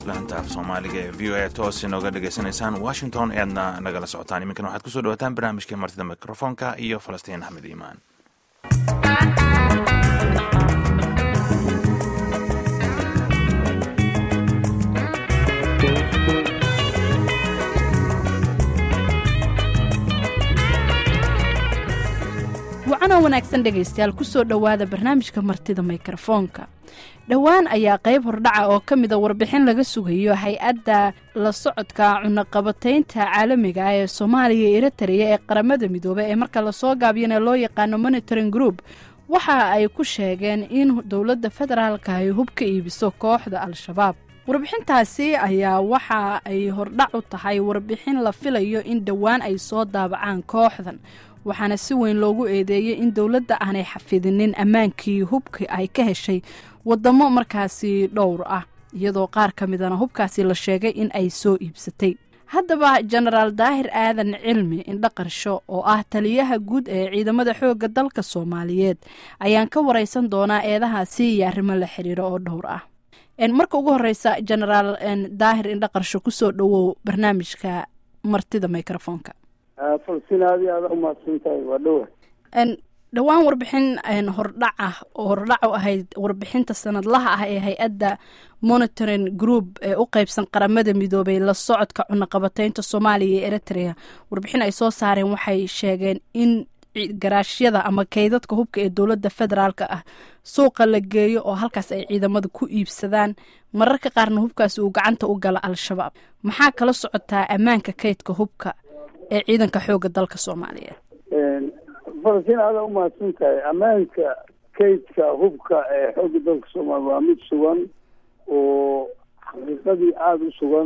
laanta af Soomaaliga ee VOA toos inooga dhageysanaysaan Washington eedna nagala socotaan. Iminkan waxaad kusoo dhawaataan barnaamijka martida mikrofoonka iyo Falastiin Axmed Iimaan. waxaana wanaagsan dhagaystayaal kusoo dhawaada barnaamijka martida mikrofoonka. dhawaan ayaa qayb hordhaca oo ka mid a warbixin laga sugayo hay-adda la socodka cunaqabataynta caalamiga ah ee Soomaaliya iyo Eritrea ee qaramada midoobay ee marka la soo gaabiyana loo yaqaano monitoring group waxa ay ku sheegeen in dowladda federaalka ay hub ka iibiso kooxda Al-Shabaab. warbixintaasi ayaa waxa ay hordhac u tahay warbixin la filayo in dhawaan ay soo daabacaan kooxdan, waxaana si weyn loogu eedeeyay in dowladda aanay xafidinin ammaankii hubka ay ka heshay wadamo markaasi dhowr ah, iyadoo qaar ka midana hubkaasi la sheegay in ay soo iibsatay. haddaba jenaraal daahir aadan cilmi indhaqarsho oo ah taliyaha guud ee ciidamada xoogga dalka Soomaaliyeed ayaan ka wareysan doonaa eedahaasi iyo arrimo la xiriiro oo dhowr ah. marka ugu horeysa jenaraal daahir indhaqarsho kusoo dhawow barnaamijka martida mikrofoonka. falsinaadi aad u maadsantahay waa dhowa. dhawaan warbixin hordhac ah oo hordhac u ahayd warbixinta sanadlaha ah ee hay-adda monitoring group ee u qaybsan qaramada midoobay la socodka cunaqabataynta Soomaaliya iyo Eritrea. warbixin ay soo saareen waxay sheegeen in garaashyada ama kaydadka hubka ee dowladda federaalka ah suuqa la geeyo oo halkaas ay ciidamada ku iibsadaan, mararka qaarna hubkaas uu gacanta u gala Al-Shabaab. maxaa kala socotaa ammaanka kaydka hubka ee ciidanka xoogga dalka Soomaaliyeed? falsin aad u maadsantahay. ammaanka kaydka hubka ee xoogga dalka Soomaaliya waa mid sugan oo xaqiiqadii aada u sugan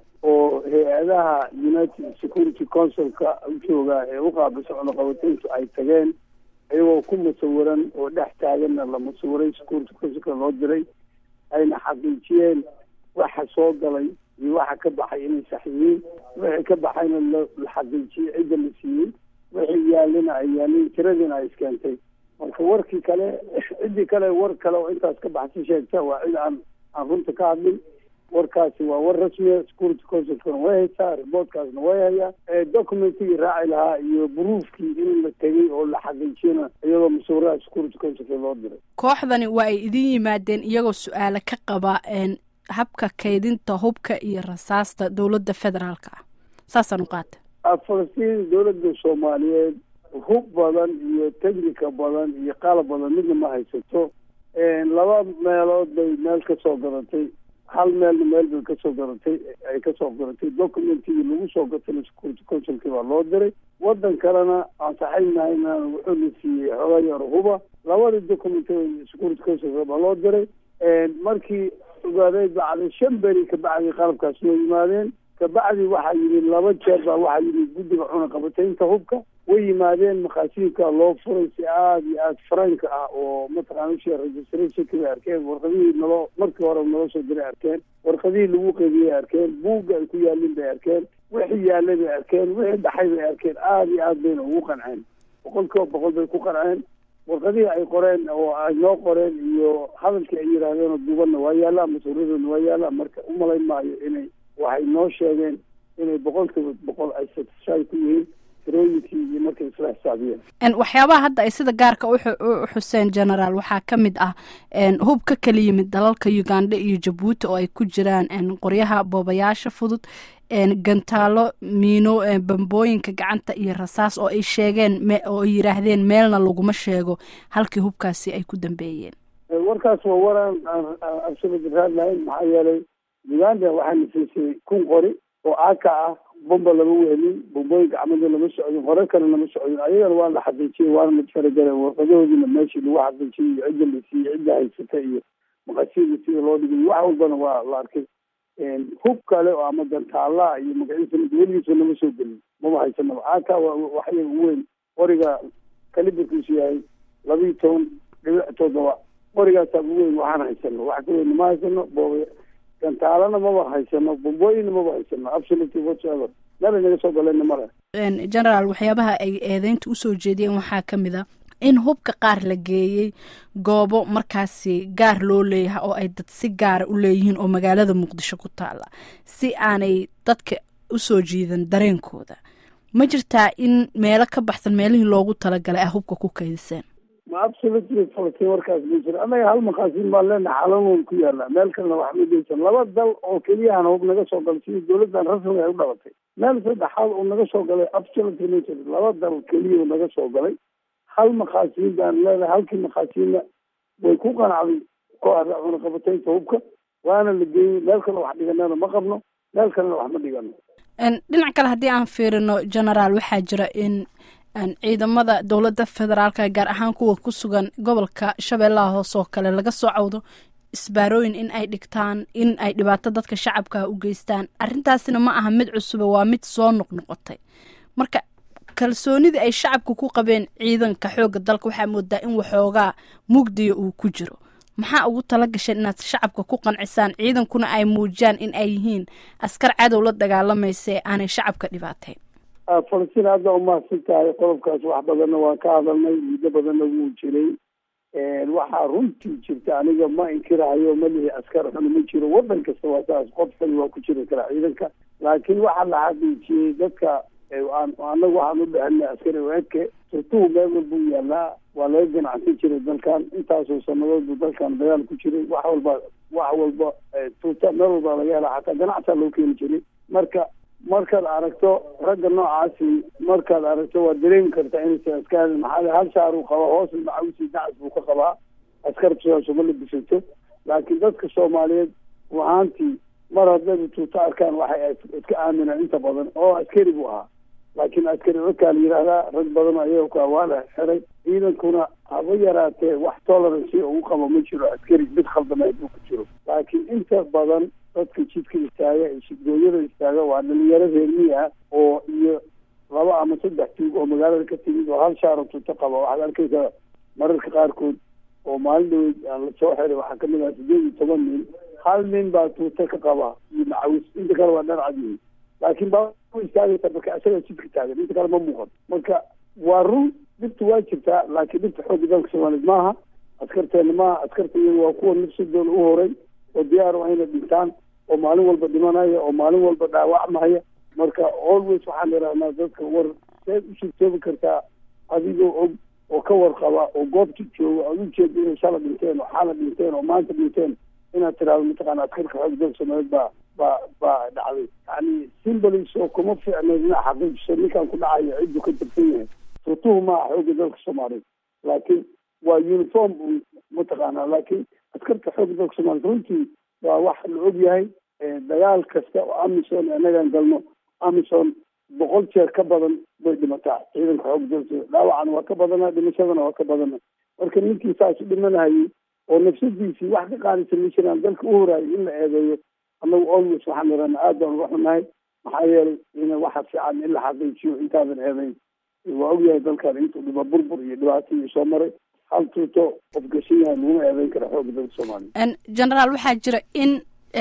oo hay-adaha United Security Council-ka jooga ee u qaabilsan cunaqabatayntu ay tageen iyagoo ku musawiran oo dhex taaganna la musawiray Security Council-ka loo diray, ayna xaqiijiyeen waxa soo galay iyo waxa ka baxay inay sax yihiin, wixii ka baxayna la xaqiijiyey cidda la siiyey, wixii yaalina ay yaalin, tiradina ay iskeentay. marka warkii kale ciddii kale war kale oo intaas ka baxsi sheegta waa cid aan runta ka hadlin. warkaasi waa war rasmiya, Security Council-kana way haysaa, reportkaasna way hayaa. documentigii raaci lahaa iyo buruufkii in la tegey oo la xaqiijiyana iyadoo musawiraha Security Council-ka loo diray. kooxdani waa ay idin yimaadeen iyagoo su-aalo ka qaba habka kaydinta hubka iyo rasaasta dowladda federaalka ah, saasaan u qaata. Falastiin dowladda Soomaaliyeed hub badan iyo technica badan iyo qalab badan midna ma haysato. laba meelood bay meel ka soo gadatay, hal meelna meel bay kasoo gadatay, ay kasoo gadatay documentigii lagu soo gatay Security Council-kii baa loo diray. wadan kalena aan saxaynahayna wuxuu la siiyey xogaa yar huba. labada document Security Council baa loo diray. markii ogaaday bacdi 5 beri ka bacdi qalabkaas soo yimaadeen, kabacdi waxaa yidhi 2 jeer baa waxaa yidhi guddiga cunaqabataynta hubka way yimaadeen. maqaasiinka loo furay si aad iyo aad frank ah oo mataqaanaa registration-kii bay arkeen, warqadihii markii hore naloo soo diray arkeen, warqadihii lagu qeybiyey arkeen, buugga ay ku yaalin bay arkeen, wixii yaalay bay arkeen, wixii dhaxay bay arkeen. aad iyo aad bayna ugu qanceen, 100% bay ku qanceen. warqadihii ay qoreen oo ay noo qoreen iyo hadalkii ay yidhaahdeen oo duubanna waa yaallaa, mas-uuliyadoodna waa yaallaa. marka u malayn maayo inay waxay noo sheegeen inay 100% ay satisfied ku yihiin tirooyinkii iyo markay isla xisaabiyeen. waxyaabaha hadda ay sida gaarka u xuseen generaal waxaa ka mid ah hub ka kala yimid dalalka Uganda iyo Djibouti oo ay ku jiraan qoryaha boobayaasha fudud, gantaalo, miino, bambooyinka gacanta iyo rasaas oo ay sheegeen oo ay yiraahdeen meelna laguma sheego halkii hubkaasi ay ku dambeeyeen. warkaas waa waraan absolute raadlahayn. maxaa yeelay Uganda waxaa siisay 1,000 qori oo aaka ah, bomba lama wehelin, bombooyinka camada lama socdin, qore kale lama socdin. ayagana waa la xaqiijiyey, waana la faragala warqadahoodiina meeshii lagu xaqiijiyey, cidda la siiyey, cidda haysata iyo maqasiinka sida loo dhigay, wax walbana waa la arkay. hub kale oo ama gantaalaha iyo magaciisa weligiisa lama soo gelin, maba haysanaba. aaka waxay ugu weyn qoriga kalibarkiisu yahay 12.7 qorigaasaa ugu weyn waxaan haysano, wax ka weyn ma haysano. gantaalana maba haysano, bombooyinna maba haysano, absolutely whatsoever. meel naga soo galeen mara. generaal waxyaabaha ay eedeynta usoo jeediyeen waxaa ka mid a in hubka qaar la geeyey goobo markaasi gaar loo leeyahay oo ay dad si gaara u leeyihiin oo magaalada muqdisho ku taala si aanay dadka usoo jiidan dareenkooda. ma jirtaa in meelo ka baxsan meelihii loogu talagalay ah hubka ku kaydiseen? ma absolutely Falastiin warkaas ma jiro. anaga hal maqaasin baan leenahay xalan ku yaala meel kalena wax ma geysan. laba dal oo keliya hub naga soo galay sidii dowladdan rasmiga ay u dhalatay. meel saddexaad oo naga soo galay absolutely ma jiro. laba dal keliya naga soo galay. hal maqaasin baan leenahay. halkii maqaasinna way ku qanacday kooxda cunaqabataynta hubka waana la geeyey. meel kale wax dhiganana ma qabno, meel kalena wax ma dhigano. dhinac kale haddii aan fiirino generaal, waxaa jira in ciidamada dowladda federaalka gaar ahaan kuwa ku sugan gobolka shabeellaha hoose oo kale laga soo cawdo isbaarooyin in ay dhigtaan, in ay dhibaato dadka shacabka u geystaan. arrintaasina ma aha mid cusuba, waa mid soo noqnoqotay. marka kalsoonidii ay shacabka ku qabeen ciidanka xoogga dalka waxaa moodaa in waxoogaa mugdiya uu ku jiro. maxaa ugu tala gasheen inaad shacabka ku qancisaan ciidankuna ay muujiyaan in ay yihiin askar cadow la dagaalamaysa ee aanay shacabka dhibaateyn? Falastiin hadda umahadsan tahay. qodobkaas wax badanna waan ka hadalnay, muddo badanna wuu jiray. waxaa runtii jirta, aniga ma inkirahayo ma lihi askar xun ma jiro. wadan kasta waa saas, qof kali waa ku jiri karaa ciidanka. laakiin waxaa la xaqiijiyey dadka anagu waxaan u dhahanay askari eedke surtuhu meel walba u yaalaa. waa laga ganacsan jiray dalkan intaasoo sanadood buu dalkan dagaal ku jiray. wax walba tuuta meel walba laga helaa, xataa ganacsaa loo keeni jiray. markaad aragto ragga noocaasi, markaad aragto waad dareemi kartaa inaysan askari maxaa hal shaar uu qabaa, hoos macawisi dacas buu ka qabaa. askartaas uma labisato. laakiin dadka Soomaaliyeed wahaantii mar hadday tuuta arkaan waxay iska aaminaan inta badan oo askari buu ahaa. laakiin askari markaa la yidhaahdaa rag badan ayaga ka waa la xiray. ciidankuna haba yaraatee wax tolerance ugu qabo ma jiro askari mid khaldamayd uu ku jiro. laakiin inta badan dadka jidka istaaga ee shidooyada istaaga waa dhalinyaro reer miyi ah oo iyo 2 ama 3 tuug oo magaalada ka timid oo hal shaar tuuta qaba. waxaad arkaysaa mararka qaarkood oo maalin dhaweyd aan la soo xiray waxaa kamid ah 18 nin. hal nin baa tuuta ka qaba iyo macawis, inta kale waa dhar cad. laakiin baa istaagaysa marka asaga jidka taagan, inta kale ma muuqan. marka waa run dhibta waa jirtaa, laakiin dhibta xoogga dalka Soomaaliyeed maaha, askarteena maaha. askarta iyagu waa kuwa nafsadooda u horay oo diyaar u ayna dhintaan, oo maalin walba dhimanaya, oo maalin walba dhaawacmaya. marka always waxaan idhahnaa dadka war seed u suurtoobi kartaa adigoo og oo ka warqaba oo goobta jooga aad ujeeda inay shala dhinteen oo xaala dhinteen oo maanta dhinteen inaad tiraahdo mataqaana askarka xoogga dalka Soomaaliyeed baa dhacday. yani simbolis oo kuma fiicneed inaa xaqiijiso ninkaan ku dhacayo ciddu ka tirsan yahay. surtuhu maaha xoogga dalka Soomaaliyeed, laakiin waa uniform mataqaana. laakiin askarta xoogga dalka Soomaaliyeed runtii waa wax la og yahay. dagaal kasta oo Amisom anagaan galno, Amisom 100 jeer ka badan bay dhimataa ciidanka xoogga dalka. dhaawacana waa ka badanaa, dhimashadana waa ka badanaa. marka ninkii saas u dhimanahayay oo nafsadiisii wax ka qaadaysan ma jiraan dalka u horaayo in la eedeeyo. anagu always waxaan idhahnaa aad baan uga xunahay. maxaa yeelay in waxa fiican in la xaqiijiyo intaadan eedayn. waa ogyahay dalkan intuu dhiba burbur iyo dhibaato iyo soo maray. hal tuuto qof gashan yahay laguma eedayn kara xoogga dalka Soomaaliya. generaal, waxaa jira in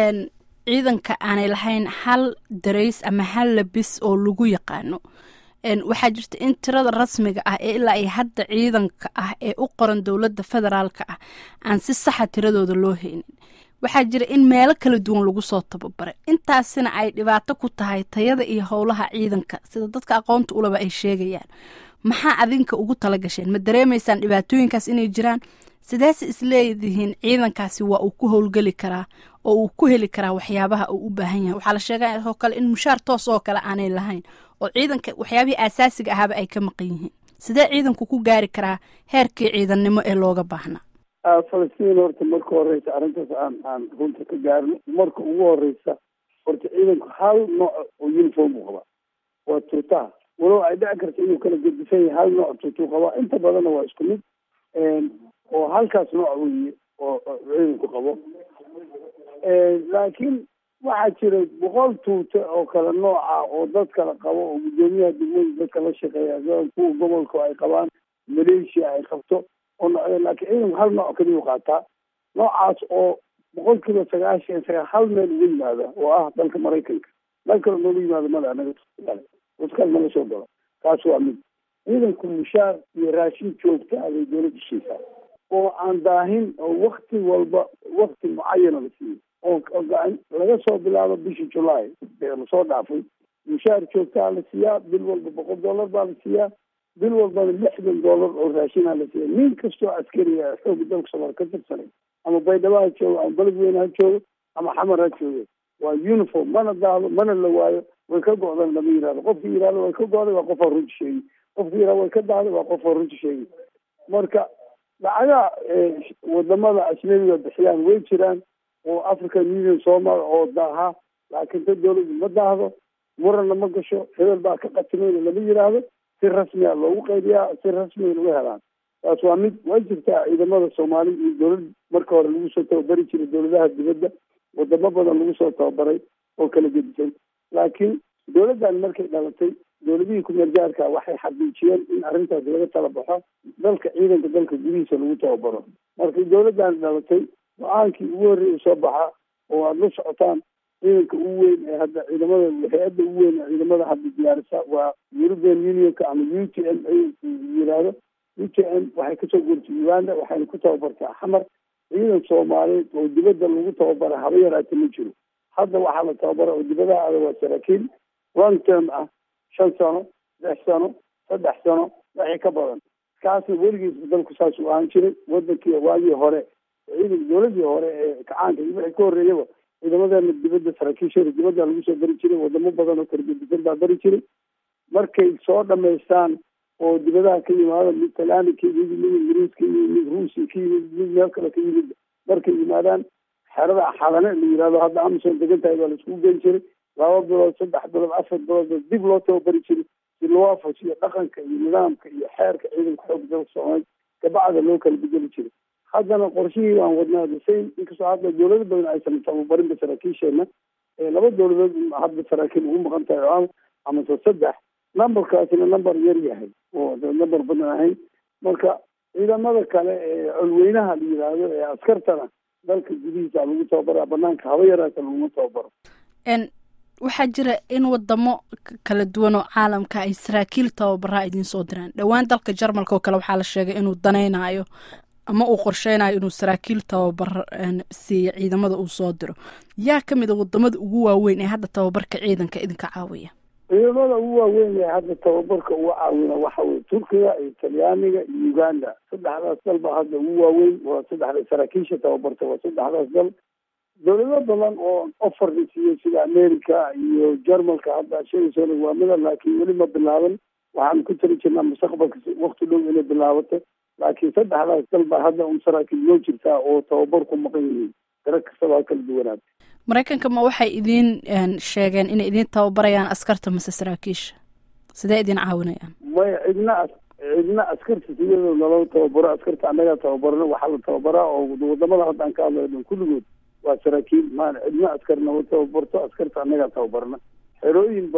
ciidanka aanay lahayn hal darays ama hal labis oo lagu yaqaano. waxaa jirta in tirada rasmiga ah ee ilaa ay hadda ciidanka ah ee u qoran dowladda federaalka ah aan si saxa tiradooda loo haynin. waxaa jira in meelo kala duwan lagu soo tababaray. intaasina ay dhibaato ku tahay tayada iyo howlaha ciidanka sida dadka aqoonta ulaba ay sheegayaan. maxaa adinka ugu tala gasheen? ma dareemaysaan dhibaatooyinkaas inay jiraan? sidaas isleedihiin ciidankaasi waa uu ku howlgeli karaa oo uu ku heli karaa waxyaabaha uu u baahan yahay? waxaa la sheegay oo kale in mushaar toos oo kale aanay lahayn oo ciidanka waxyaabihii asaasiga ahaaba ay ka maqan yihiin. sidee ciidanku ku gaari karaa heerkii ciidannimo ee looga baahnaa? Falastiin horta marka horeysa arrintaas aan runta ka gaarno. marka ugu horeysa horta ciidanku hal nooc oo uniform uu qabaa, waa tuutaha. walow ay dhici karta inuu kala gedisan yahay, hal nooc tuutuu qabaa. inta badanna waa isku mid oo halkaas nooc weeye oo ciidanku qabo. laakiin waxaa jira 100 tuute oo kala nooca oo dad kala qabo oo gudoomiyaha degmada dadka la shaqeeya kuwa gobolka ay qabaan, Malaysia ay qabto oo noocyada. laakiin ciidanku hal nooc kaliya u qaataa. noocaas oo 99% hal meel uga yimaada oo ah dalka Maraykanka. meel kale nooga yimaado male anaga dadkan mala soo galo. taas waa mid. ciidanku mushaar iyo raashin joogta abay dowladda shiisaa oo aan daahin oo wakti walba wakti mucayana la siiyo oo laga soo bilaabo bishii July ee lasoo dhaafay mushaar joogtaa la siiyaa bil walba $100 baa la siiyaa bil walbana $60 oo raashinaa la siiyaa nin kastoo askari ah xoog dalka Soomaaliya ka tirsanay ama Baydhabo ha joogo ama Beledweyne ha joogo ama Xamar ha joogo waa uniform mana daalo mana la waayo way ka go'daan lama yiraahdo qofkii yiraahdo way ka go'day waa qof runti sheegay qofkii yiraahdo way ka daaday waa qof runti sheegay marka lacagaha wadamada ajnabiga bixiyaan way jiraan oo African Union Soomaal oo daaha laakiin dowladdu ma daahdo muranna ma gasho hebel baa ka qatimayna lama yiraahdo si rasmi ah loogu qaybiyaa si rasmi ah lagu helaan taas waa mid waa jirtaa ciidamada Soomaaliya iyo dowladda marka hore lagu soo tababari jiray dowladaha dibadda wadamo badan lagu soo tababaray oo kala gedisan laakiin dowladdan markay dhalatay dowladihii ku meelgaarka waxay xaqiijiyeen in arrintaas laga tala baxo dalka ciidanka dalka gudihiisa lagu tababaro markay dowladdan dhalatay go-aankii ugu horreeyay soo baxa oo aada la socotaan ciidanka ugu weyn ee hadda ciidamada hay-adda ugu weyn ee ciidamada hadda diyaarisa waa European Unionka ama UTM yiraahdo UTM waxay kasoo guurtay Uganda waxayna ku tababartaa Xamar ciidan Soomaaliyeed oo dibadda lagu tababara haba yaraatee ma jiro hadda waxaa la tababara oo dibadaha aada waa saraakiil long term ah 5 sano 6 sano 3 sano wixii ka badan kaasna weligiis dalku saas u ahaan jiray wadankii waagii hore ciidan dowladii hore ee kacaanka iyo wixii ka horreeyaba ciidamadeena dibadda saraakiisha dibadda lagu soo bari jiray wadamo badan oo kala gedisan baa bari jiray markay soo dhamaystaan oo dibadaha ka yimaado mid Talyaani ka yimid mid Ingiriiska mid Ruusi ka yimid mid meel kale ka yimid markay yimaadaan xerada xalane la yiraahdo hadda Amazon degan tahay baa la isku geyn jiray 2 bilood 3 bilood 4 bilood dib loo tababari jiray si loo waafajiyo dhaqanka iyo nidaamka iyo xeerka ciidanka xoogga dalka Soomaaliya kabacda loo kala bedeli jiray haddana qorshihii aan wadnaa desayn inkastoo hadda dowlado badan aysan tababarinba saraakiisheena laba dowladood hadda saraakiil ugu maqan tahay ama 3 numberkaasina number yar yahay oo number badan ahayn marka ciidamada kale ee olweynaha la yiraahdo ee askartana dalka gudihiisa lagu tababara banaanka haba yaraata lagu tababaro waxaa jira in wadamo kala duwan oo caalamka ay saraakiil tababara idin soo diraan dhawaan dalka Jarmalka oo kale waxaa la sheegay inuu danaynayo ama uu qorsheynayo inuu saraakiil tababar si ciidamada uu soo diro yaa kamid ah wadamada ugu waaweyn ee hadda tababarka ciidanka idinka caawiya ciidamada ugu waaweyn ee hadda tababarka ugu caawina waxa weeye Turkiga iyo Talyaaniga iyo Uganda saddexdaas dal baa hadda ugu waaweyn waa saddexda saraakiisha tababarta waa saddexdaas dal dowlado badan oo offer siiyay sida America iyo Jarmalka hadda sheegayso waa mid laakiin weli ma bilaaban waxaan ku tiri jirnaa mustaqbalka waqti dhow inay bilaabato laakiin saddexdaas dal baa hadda saraakiil loo jirtaa oo tababar ku maqan yihiin dara kastaba kala duwanaad Mareykanka ma waxay idin sheegeen in idin tababarayaan askarta mise saraakiisha sidee idin caawinayaan may cidna askarta sidoo loo tababaro askarta anaga tababarno waxa la tababaraa oo wadamada hadda aan ka hadlayno kulligood waa saraakiil ma cidna askarna oo tababarto askarta anaga tababarna xerooyin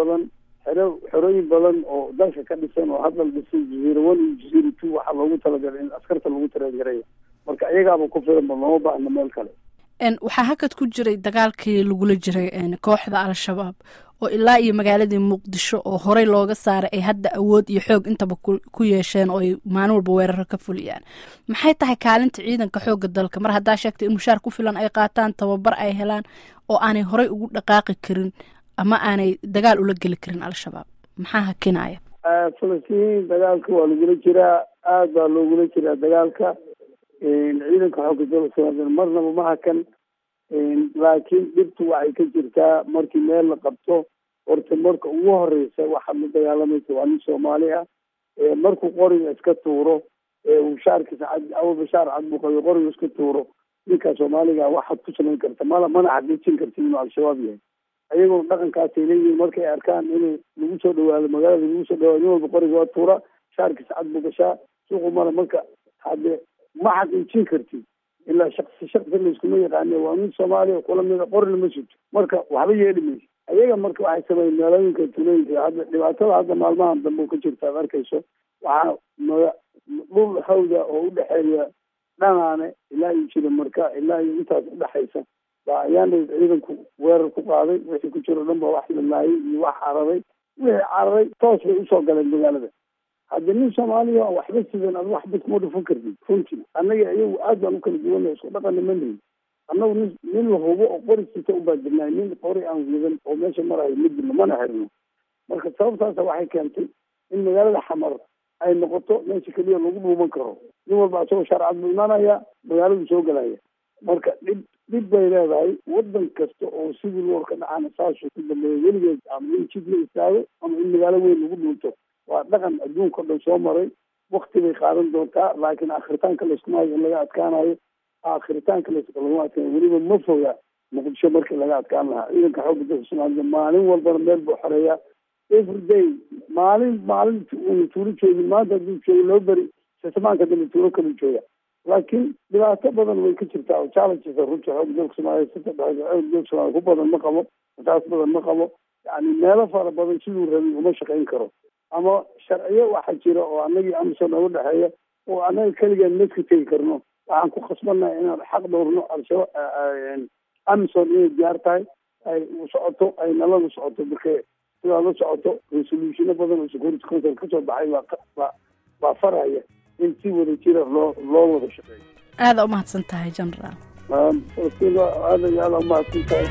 badan oo dalka ka dhisan oo hadda dhisay Jasiira 1 iyo Jasiira 2 waxa loogu talagalay in askarta lagu tareegareeyo marka ayagaaba ku filan loo baahna meel kale waxaa hakad ku jiray dagaalkii lagula jiray kooxda Al-Shabaab oo ilaa iyo magaaladii Muqdisho oo horey looga saaray ay hadda awood iyo xoog intaba ku yeesheen oo ay maalin walba weerar ka fuliyaan maxay tahay kaalinta ciidanka xoogga dalka mar hadda sheegtay in mushaar ku filan ay qaataan tababar ay helaan oo aanay horey ugu dhaqaaqi karin ama aanay dagaal ula gali karin Al-Shabaab maxaa hakinaya Falastiin dagaalka waa lagula jiraa aad baa loogula jiraa dagaalka ciidanka xoogga dalka Soomaaliya marnaba ma hakan laakiin dhibtu waxay ka jirtaa markii meel la qabto horta marka ugu horeysa waxa la dagaalamaysa waa nin Soomaali ah markuu qoriga iska tuuro uu shaarkiisa Abu Bashaar cadbuqayo qoriga iska tuuro ninka Soomaaliga waxaad ku samayn karta mana xaqiijin kartid inuu Al-Shabaab yahay ayagoo dhaqankaasi leeyihiin markay arkaan inuu lagu soo dhawaado magaalada lagu soo dhawaado nin walba qoriga waa tuura shaarkiisa cadbuqashaa suuqu mara marka hadde ma xaqiijin kartid ilaa shakhsi la iskuma yaqaane waa mid Soomaaliya kula mid qorna ma jirto marka waxba yeeli mayso ayaga marka waxay sameeyeen meelooyinka tuulooyinka hadda dhibaatada hadda maalmahan dambe ka jirta aad arkayso waxaa dhul hawda oo u dhexeeya dhanaane ilaa iyo jira marka ilaa iyo intaas u dhaxaysa baa ayaana ciidanku weerar ku qaaday wixii ku jiro dhan baa wax la laayay iyo wax cararay wixii cararay toos bay usoo galeen magaalada hadda nin soomaaliya waxba sidan ad waxba kuma dhufan kartid runtii annaga iyagu aad baan u kala duwanay isku dhaqana ma nihin annagu nin la hubo oo qori sita u baajirnaay nin qori aan wadan oo meesha marayo ma jirno mana xirno marka sababtaasa waxay keentay in magaalada xamar ay noqoto meesha keliya lagu dhuuman karo nin walba asagoo sharcad buu imaanaya magaaladu soo galaya marka dhib bay leedahay wadan kasta oo sidii loorka dhacana saasuu ku dambeeya weligeed ama in jid la istaago ama in magaalo weyn lagu dhuunto waa dhaqan adduunka o dhan soo maray wakti bay qaadan doontaa laakiin akritaanka layskumaayo in laga adkaanayo akritaanka laguma adkaanayo weliba ma foga muqdisho markii laga adkaan lahaa ciidanka xoogga dalka soomaalida maalin walbana meel buu xoreeyaa everyday maalin tuulo joogin maanta hadduu joogo loo beri sismaanka dambe tuulo kalu jooga laakiin dhibaato badan way ka jirtaa oo challenges runtii xoogga dalka soomaaliyed xoogga dalka soomaliya ku badan ma qabo taas badan ma qabo yani meelo fara badan siduu rabay uma shaqayn karo ama sharciyo waxaa jira oo anagii amisom nooga dhexeeya oo annaga keligeen meska tegi karno waxaan ku khasbannahay inaan xaq dhowrno al-shabaab amisom inay diyaar tahay ay u socoto ay nalada socoto marka sidaa la socoto resolutiono badan oo security council kasoo baxay baa faraya in si wada jira loo wada shaqeeyo aada umahadsan tahay generaal falastiin aada iyo aada umahadsan tahay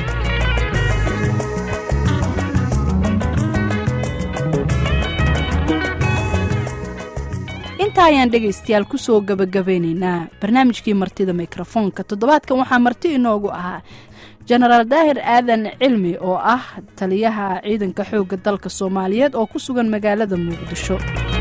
intaa ayaan dhegaystayaal kusoo gabagabeynaynaa barnaamijkii martida mikrofoonka toddobaadkan waxaa marti inoogu ahaa jenaraal daahir aadan cilmi oo ah taliyaha ciidanka xoogga dalka soomaaliyeed oo ku sugan magaalada muqdisho